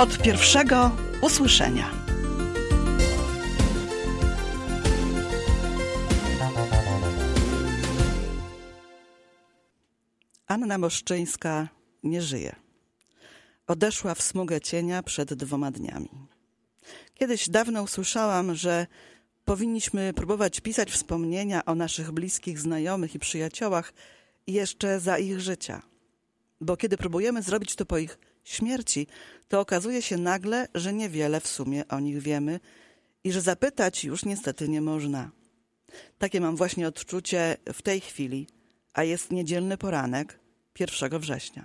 Od pierwszego usłyszenia. Anna Moszczyńska nie żyje. Odeszła w smugę cienia przed 2 dniami. Kiedyś dawno usłyszałam, że powinniśmy próbować pisać wspomnienia o naszych bliskich znajomych i przyjaciołach jeszcze za ich życia. Bo kiedy próbujemy zrobić to po ich śmierci, to okazuje się nagle, że niewiele w sumie o nich wiemy i że zapytać już niestety nie można. Takie mam właśnie odczucie w tej chwili, a jest niedzielny poranek 1 września.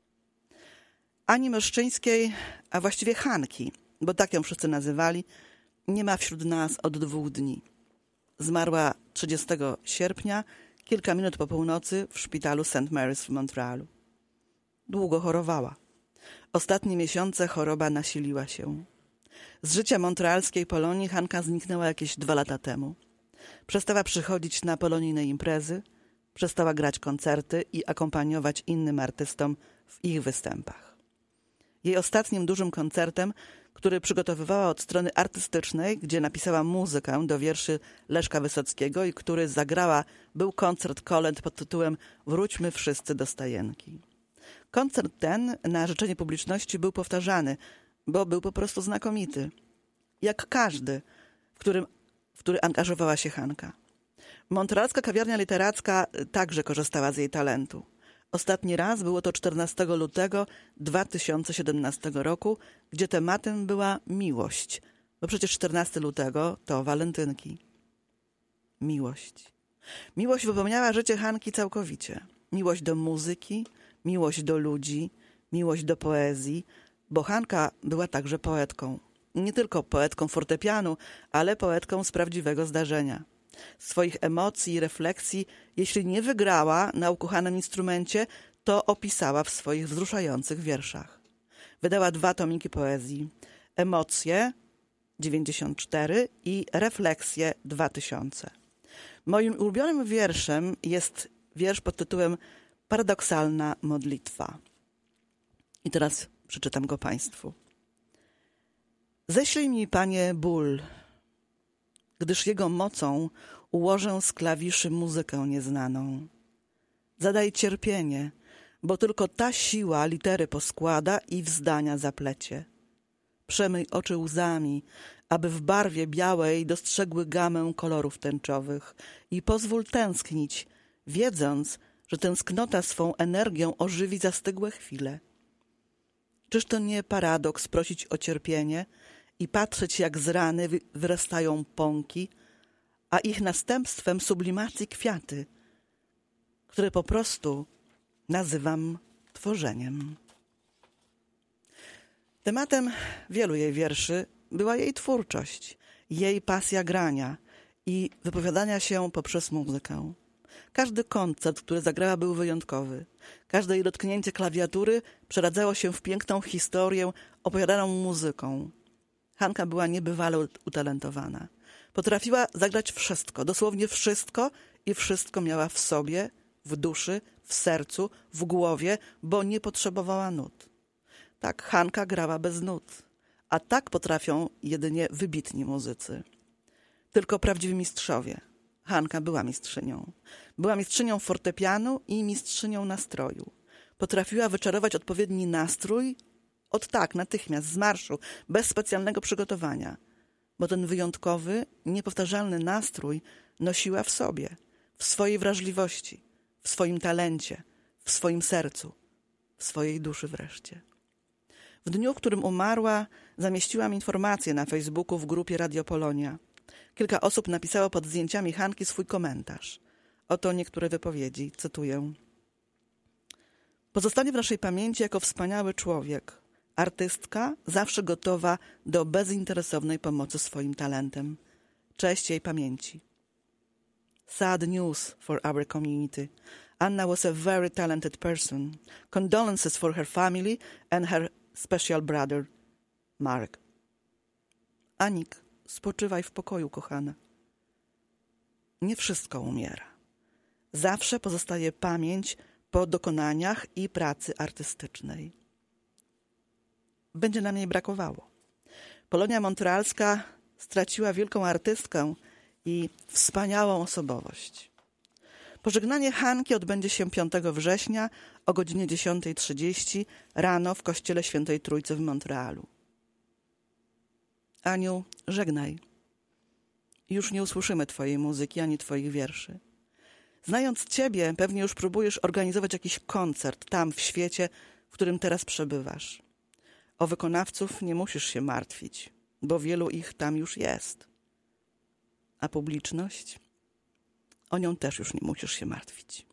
Ani Moszczyńskiej, a właściwie Hanki, bo tak ją wszyscy nazywali, nie ma wśród nas od 2 dni. Zmarła 30 sierpnia, kilka minut po północy w szpitalu St. Mary's w Montrealu. Długo chorowała. Ostatnie miesiące choroba nasiliła się. Z życia montrealskiej Polonii Hanka zniknęła jakieś 2 lata temu. Przestała przychodzić na polonijne imprezy, przestała grać koncerty i akompaniować innym artystom w ich występach. Jej ostatnim dużym koncertem, który przygotowywała od strony artystycznej, gdzie napisała muzykę do wierszy Leszka Wysockiego i który zagrała, był koncert kolęd pod tytułem „Wróćmy wszyscy do Stajenki”. Koncert ten na życzenie publiczności był powtarzany, bo był po prostu znakomity. Jak każdy, w który angażowała się Hanka. Montrealska kawiarnia literacka także korzystała z jej talentu. Ostatni raz było to 14 lutego 2017 roku, gdzie tematem była miłość, bo przecież 14 lutego to walentynki. Miłość. Miłość wypełniała życie Hanki całkowicie. Miłość do muzyki, miłość do ludzi, miłość do poezji, bo Hanka była także poetką. Nie tylko poetką fortepianu, ale poetką z prawdziwego zdarzenia. Swoich emocji i refleksji, jeśli nie wygrała na ukochanym instrumencie, to opisała w swoich wzruszających wierszach. Wydała 2 tomiki poezji. Emocje 94 i Refleksje 2000. Moim ulubionym wierszem jest wiersz pod tytułem Paradoksalna modlitwa. I teraz przeczytam go Państwu. Ześlij mi, Panie, ból, gdyż jego mocą ułożę z klawiszy muzykę nieznaną. Zadaj cierpienie, bo tylko ta siła litery poskłada i w zdania zaplecie. Przemyj oczy łzami, aby w barwie białej dostrzegły gamę kolorów tęczowych i pozwól tęsknić, wiedząc, że tęsknota swą energią ożywi zastygłe chwile. Czyż to nie paradoks prosić o cierpienie i patrzeć, jak z rany wyrastają pąki, a ich następstwem sublimacji kwiaty, które po prostu nazywam tworzeniem. Tematem wielu jej wierszy była jej twórczość, jej pasja grania i wypowiadania się poprzez muzykę. Każdy koncert, który zagrała, był wyjątkowy. Każde jej dotknięcie klawiatury przeradzało się w piękną historię opowiadaną muzyką. Hanka była niebywale utalentowana. Potrafiła zagrać wszystko, dosłownie wszystko i wszystko miała w sobie, w duszy, w sercu, w głowie, bo nie potrzebowała nut. Tak, Hanka grała bez nut, a tak potrafią jedynie wybitni muzycy. Tylko prawdziwi mistrzowie. Hanka była mistrzynią. Była mistrzynią fortepianu i mistrzynią nastroju. Potrafiła wyczarować odpowiedni nastrój natychmiast, z marszu, bez specjalnego przygotowania. Bo ten wyjątkowy, niepowtarzalny nastrój nosiła w sobie, w swojej wrażliwości, w swoim talencie, w swoim sercu, w swojej duszy wreszcie. W dniu, w którym umarła, zamieściłam informację na Facebooku w grupie Radio Polonia. Kilka osób napisało pod zdjęciami Hanki swój komentarz. Oto niektóre wypowiedzi, cytuję. Pozostanie w naszej pamięci jako wspaniały człowiek. Artystka zawsze gotowa do bezinteresownej pomocy swoim talentem. Cześć jej pamięci. Sad news for our community. Anna was a very talented person. Condolences for her family and her special brother, Mark. Anik, spoczywaj w pokoju, kochana. Nie wszystko umiera. Zawsze pozostaje pamięć po dokonaniach i pracy artystycznej. będzie nam jej brakowało. Polonia montrealska straciła wielką artystkę i wspaniałą osobowość. Pożegnanie Hanki odbędzie się 5 września o godzinie 10:30 rano w kościele Świętej Trójcy w Montrealu. Aniu, żegnaj. Już nie usłyszymy twojej muzyki ani twoich wierszy. Znając ciebie, pewnie już próbujesz organizować jakiś koncert tam w świecie, w którym teraz przebywasz. O wykonawców nie musisz się martwić, bo wielu ich tam już jest. A publiczność? O nią też już nie musisz się martwić.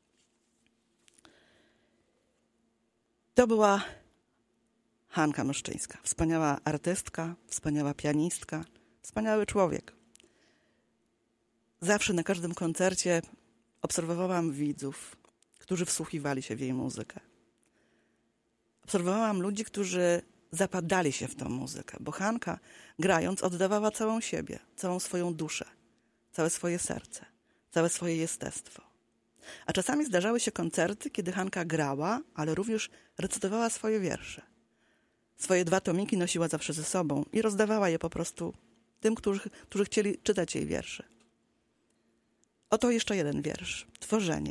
To była Hanka Myszczyńska. Wspaniała artystka, wspaniała pianistka, wspaniały człowiek. Zawsze na każdym koncercie obserwowałam widzów, którzy wsłuchiwali się w jej muzykę. Obserwowałam ludzi, którzy zapadali się w tą muzykę, bo Hanka, grając, oddawała całą siebie, całą swoją duszę, całe swoje serce, całe swoje jestestwo. A czasami zdarzały się koncerty, kiedy Hanka grała, ale również recytowała swoje wiersze. Swoje 2 tomiki nosiła zawsze ze sobą i rozdawała je po prostu tym, którzy chcieli czytać jej wiersze. Oto jeszcze jeden wiersz. Tworzenie.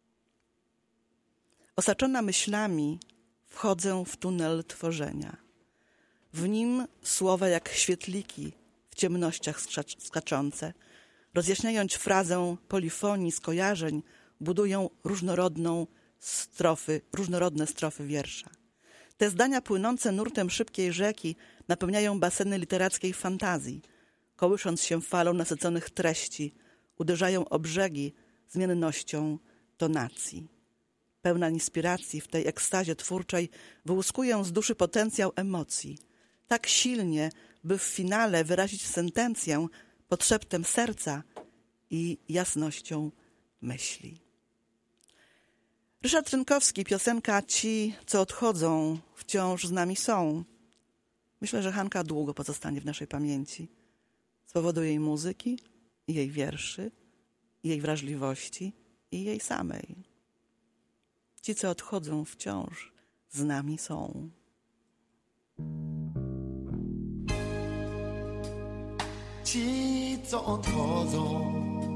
Osaczona myślami wchodzę w tunel tworzenia. W nim słowa jak świetliki w ciemnościach skaczące, rozjaśniając frazę polifonii skojarzeń, budują różnorodne strofy wiersza. Te zdania płynące nurtem szybkiej rzeki napełniają baseny literackiej fantazji, kołysząc się falą nasyconych treści, uderzają o brzegi zmiennością tonacji. Pełna inspiracji w tej ekstazie twórczej wyłuskuję z duszy potencjał emocji, tak silnie, by w finale wyrazić sentencję pod szeptem serca i jasnością myśli. Ryszard Rynkowski, piosenka Ci, co odchodzą, wciąż z nami są. Myślę, że Hanka długo pozostanie w naszej pamięci z powodu jej muzyki, jej wierszy, jej wrażliwości i jej samej. Ci, co odchodzą, wciąż z nami są. Ci, co odchodzą,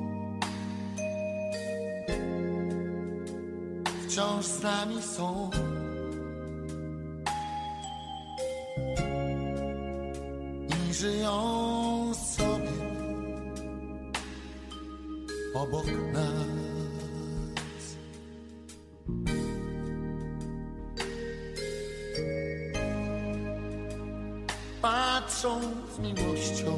wciąż z nami są. I żyją sobie obok nas. Patrzą z miłością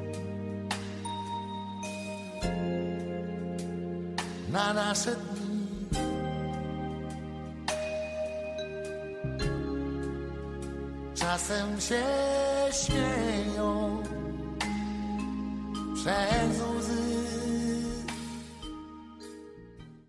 na nasze dni. Czasem się śmieją przez łzy.